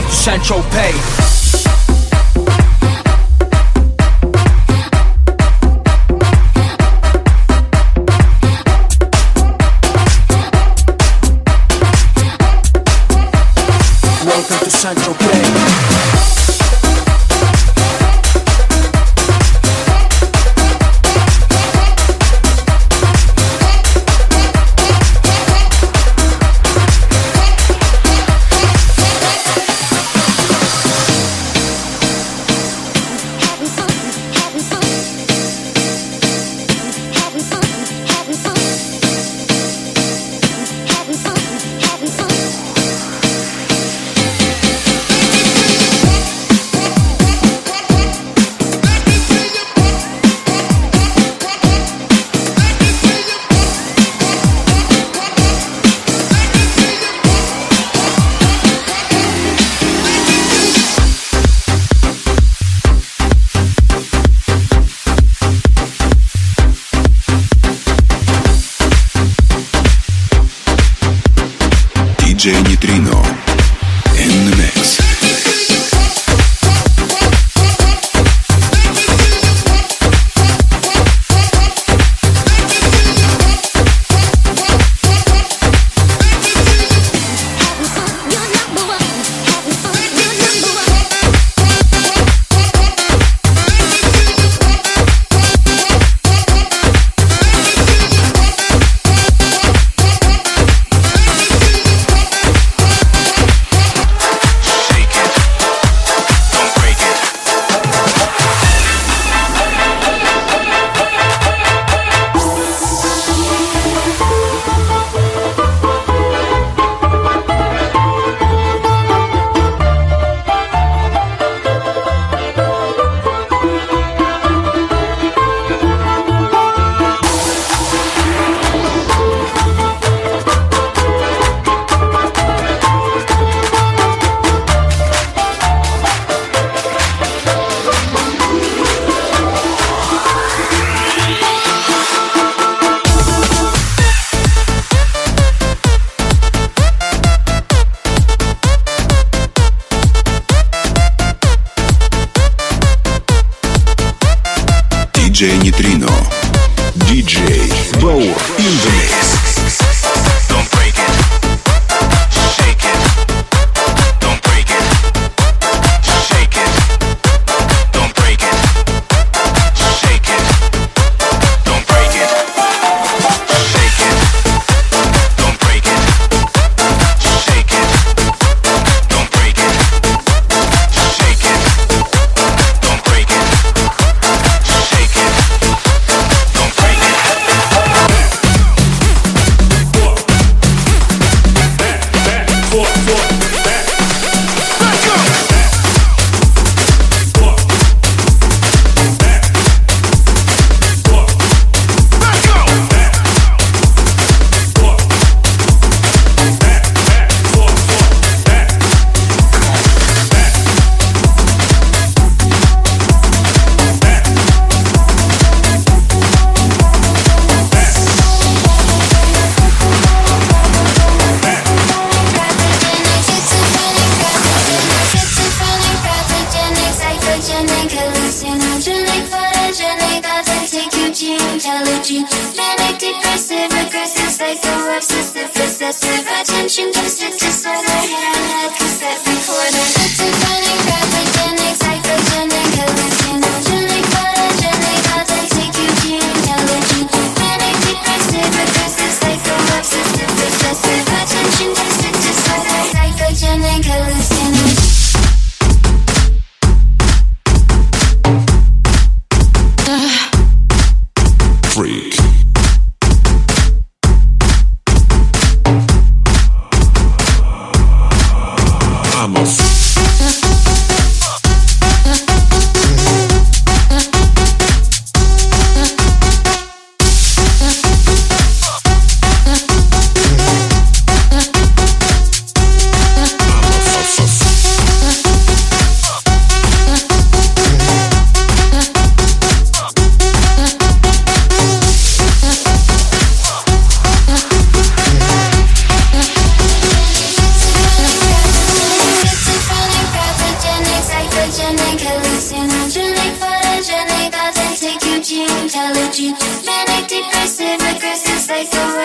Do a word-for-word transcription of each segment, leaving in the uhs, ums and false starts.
to Saint-Tropez. Welcome to Saint-Tropez. ди джей Neutrino in the mix. ди джей Neutrino, ди джей Flow in the mix. Don't break it, shake it. Don't break it, shake it. Don't break it, shake it. Don't break it, shake it. Don't break it, shake it. Don't break it, shake it. Don't break it. Shake it, don't break it. Manic, depressive, aggressive, psycho, obsessive, possessive, attention deficit disorder, head cassette recorder, schizophrenic, pathogenic, psychogenic, hallucinogenic, photogenic, autistic, intelligent, manic, depressive, aggressive, psycho, obsessive, possessive, attention deficit disorder, psychogenic, hallucinogenic. Freak. I'm a f-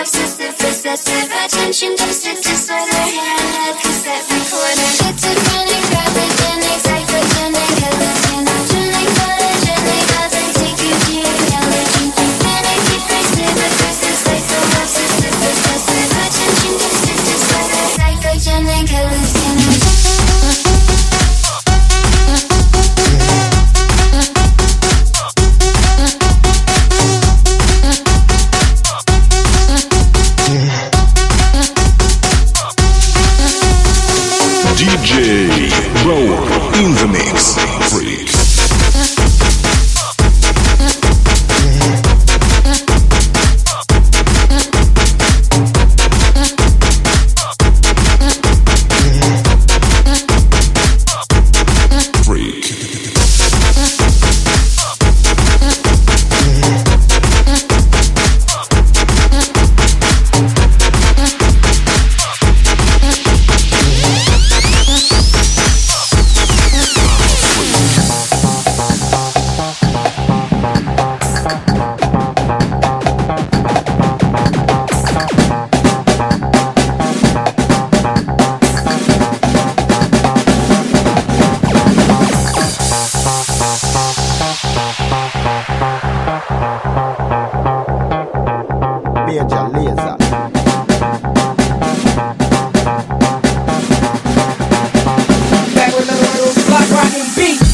obsessive, possessive attention deficit disorder. Hair and head cassette recorder. Schizophrenic, pathogenic, psychogenic, hallucinogenic, photogenic, authentic, euphoric, allergic, manic, depressive, aggressive, psycho obsessive, possessive attention deficit disorder. Psychogenic, hallucinogenic. D J Bauer in the mix. Freak. Major Lazer. Back with another one of those block rockin' beats.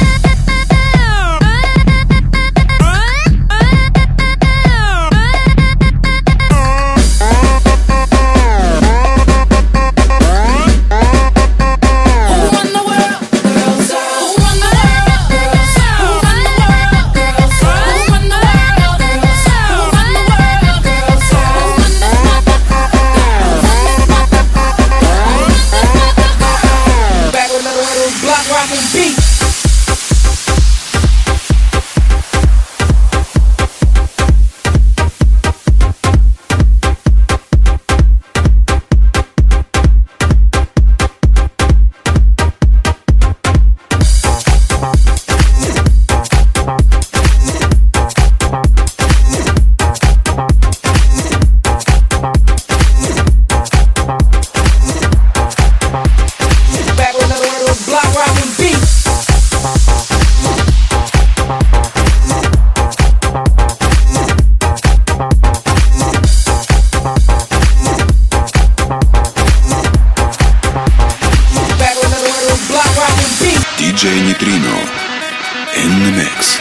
D J Neutrino in the mix.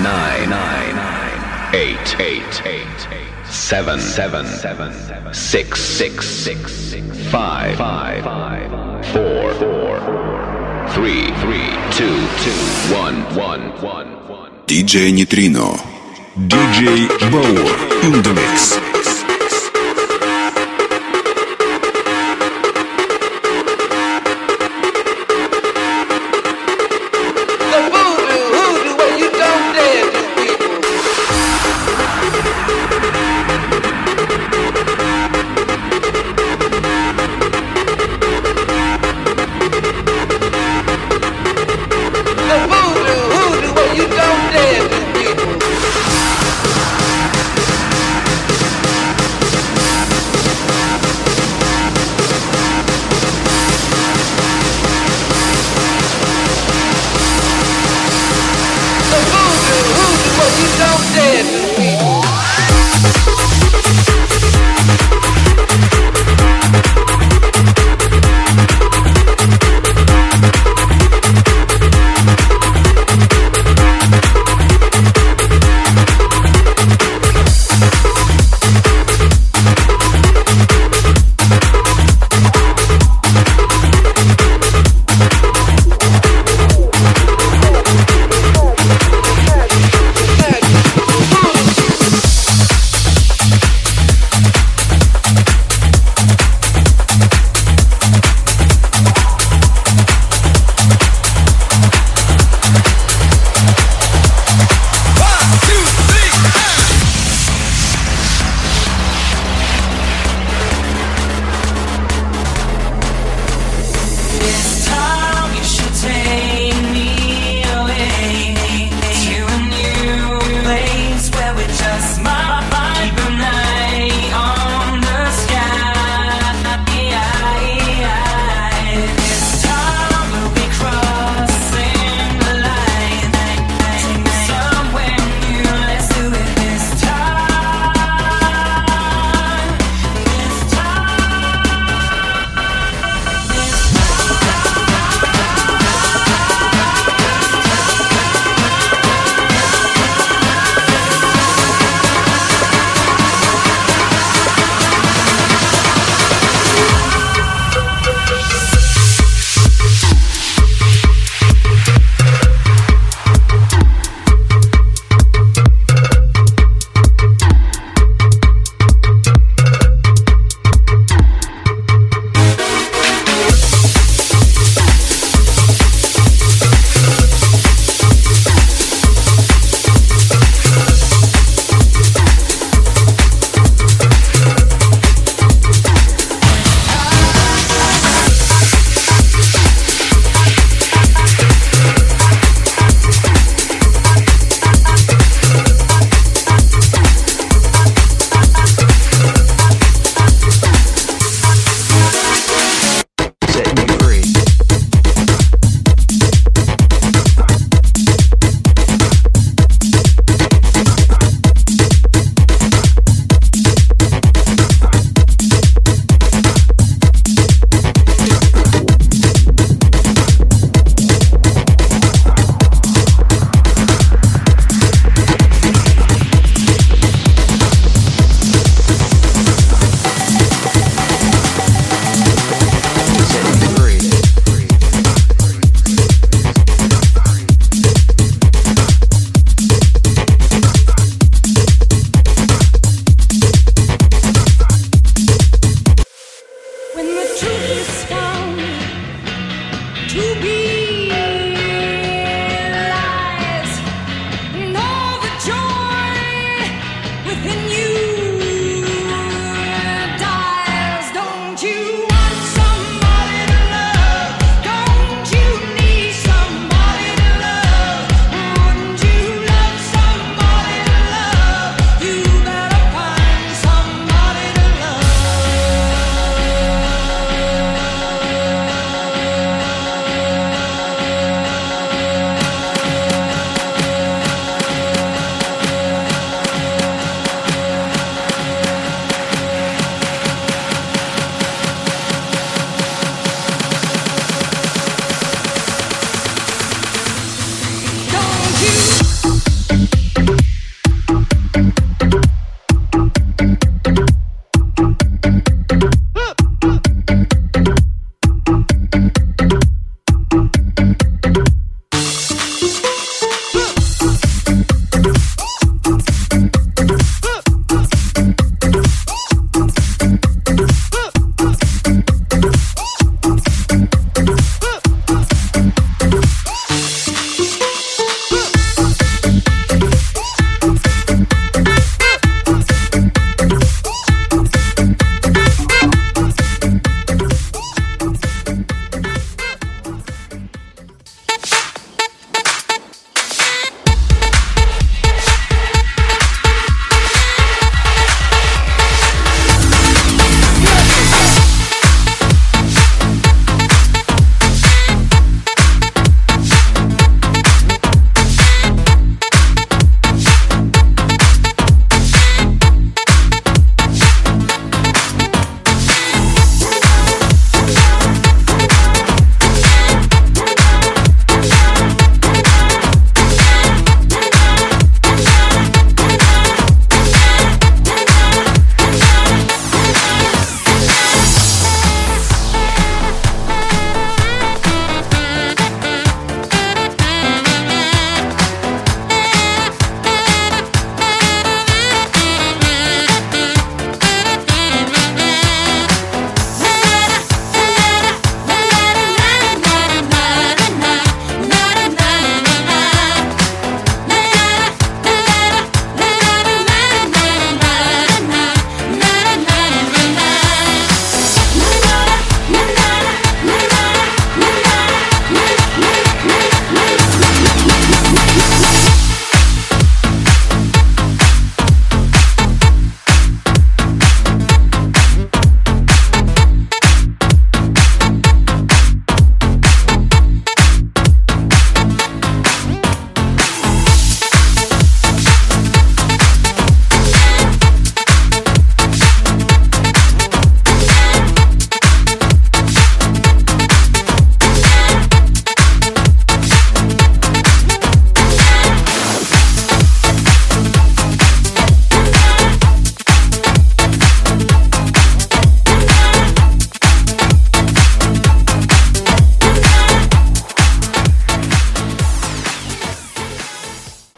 nine, nine, eight, eight, eight, seven, seven, seven, six, six, six, five, five, four, four, three, three, two, two, one, one, one, one. ди джей Neutrino. ди джей Bauer in the mix.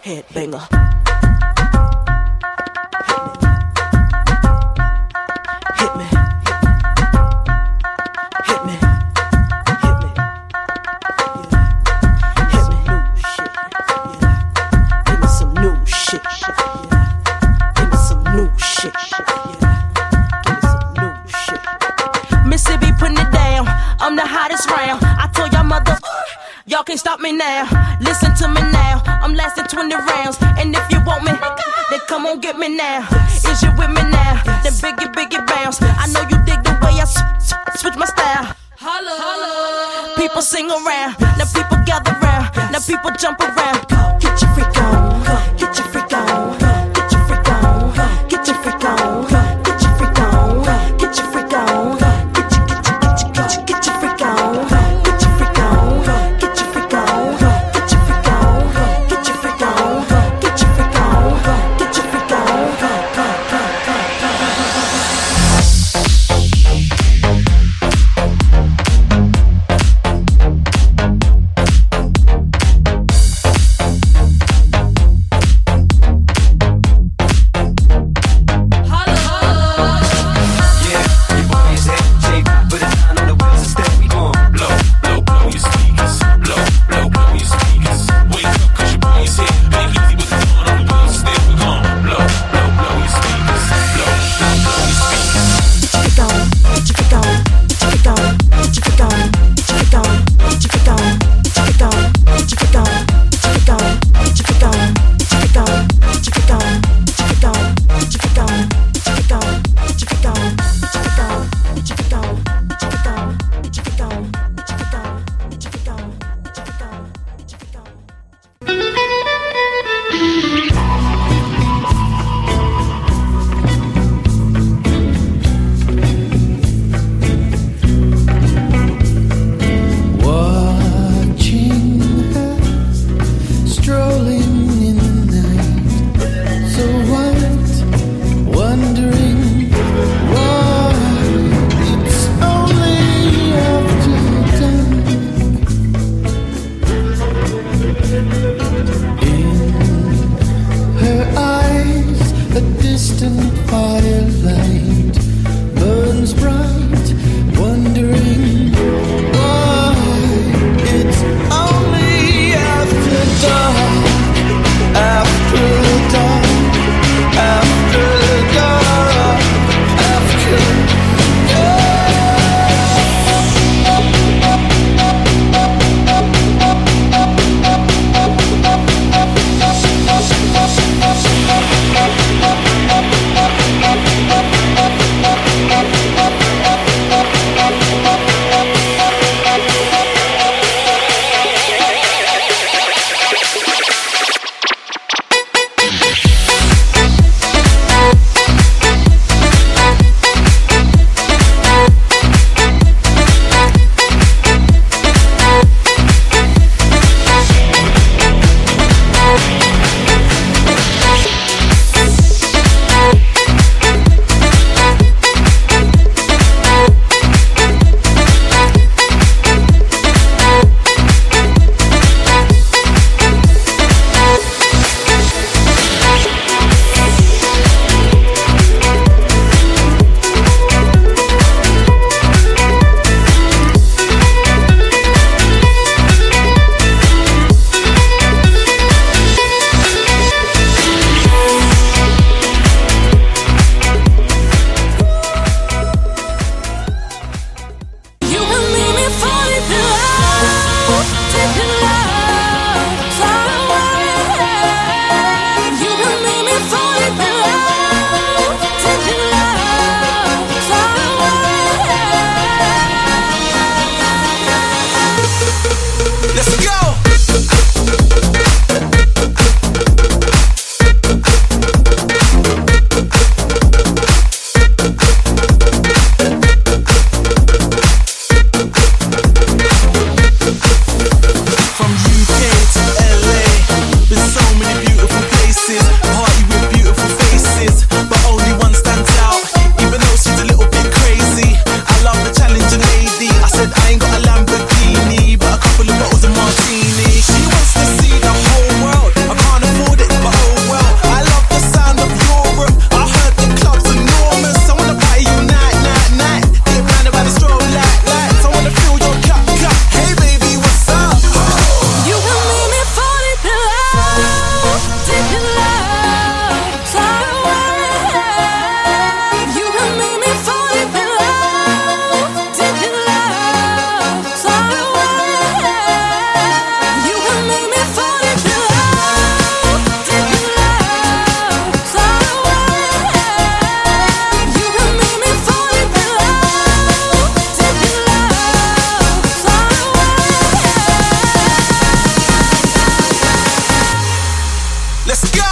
headbanger. Hit me. Hit me. Hit me. Yeah. Hit me. New shit. Yeah. Give me some new shit. Yeah. Give me some new shit. Yeah. Give me some new shit. Mississippi putting it down. I'm the hottest round. I told y'all mother, y'all can't stop me now. Listen to me now. I'm lasting twenty rounds. And if you want me, then come on get me now. Is you with me now? Then biggie, biggie bounce. I know you dig the way I s- s- switch my style. Holla, holla. People sing around. Now people gather round. Now people jump around. Get your freak on. Get your freak on. Get your freak on. Get your freak on. Get your freak on. Get your freak on. Get your, get your, get your, get your, get your freak on. Get your freak on. Get your freak on. Get your freak on. Get your freak on. Get your freak on. Get your freak Why it's only after dark. Let's go.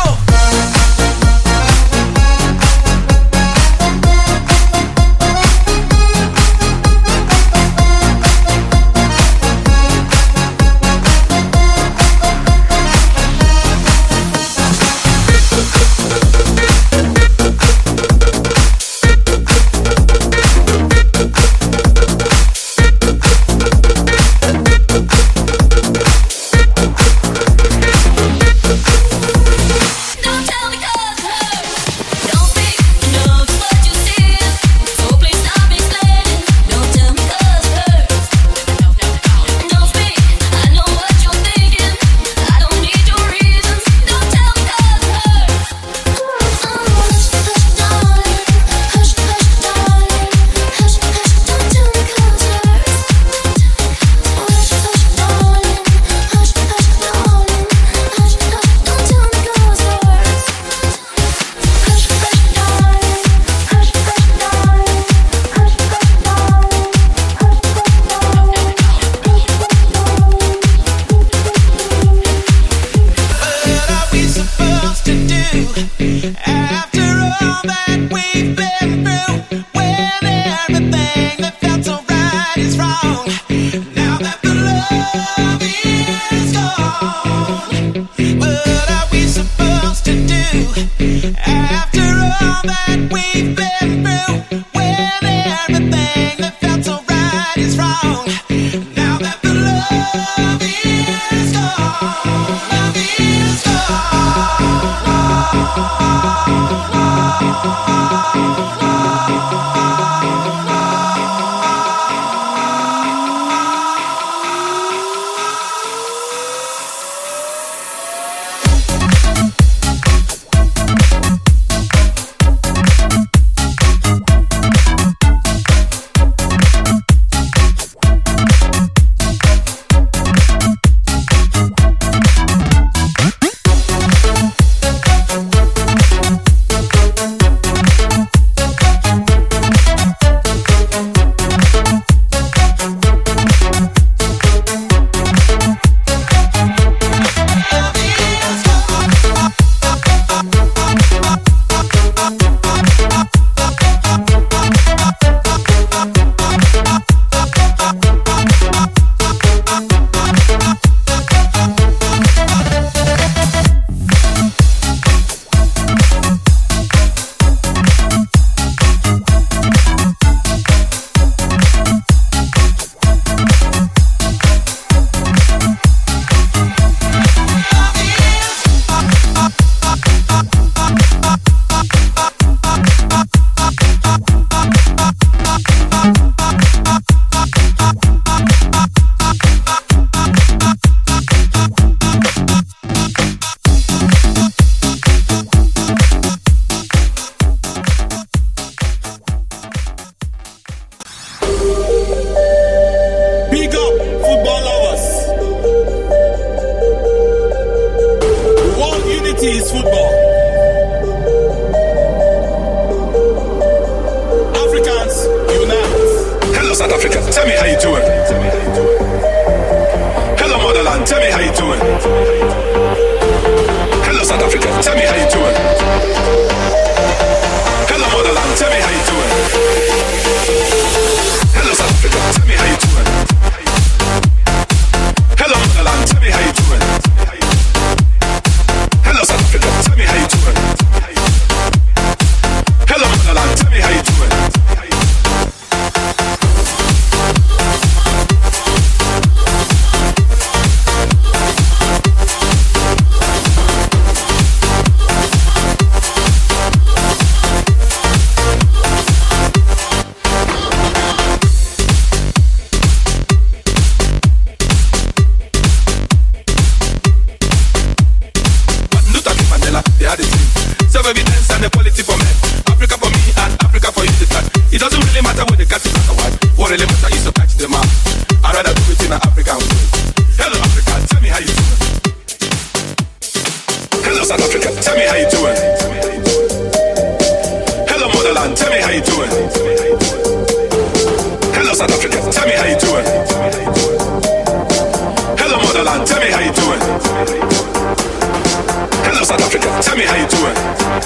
South Africa, tell me how you doing.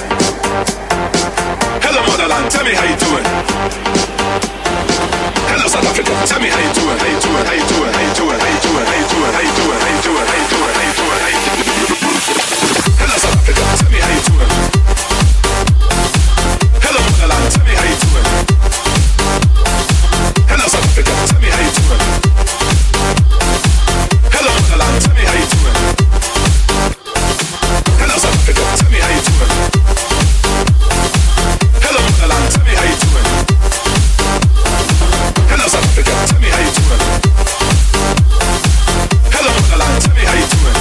Hello motherland, tell me how you doing. Hello South Africa, tell me how you doing, how you doing, how you doing, how you doing, how you doing, how you doing, how you doing, how you doing, how you doing, how you doing, how you doing. Hello South Africa, tell me how you doing. Hello motherland, tell me how you doing. Hello South Africa, tell me how you doing. Hello motherland, tell me how you doing. Hello South Africa, tell me how you doing. Hello motherland, tell me how you doing. Hello South Africa, tell me how you doing. Hello motherland, tell me how you doing.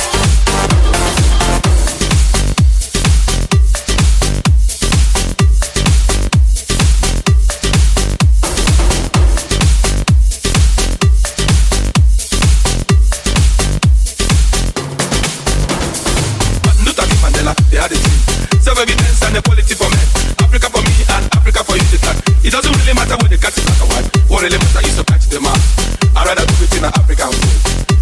They had a team. Self-evidence and equality for men. Africa for me and Africa for you to talk. It doesn't really matter what the cat is like or what. What really matters is to catch the man. I'd rather do it in an African way.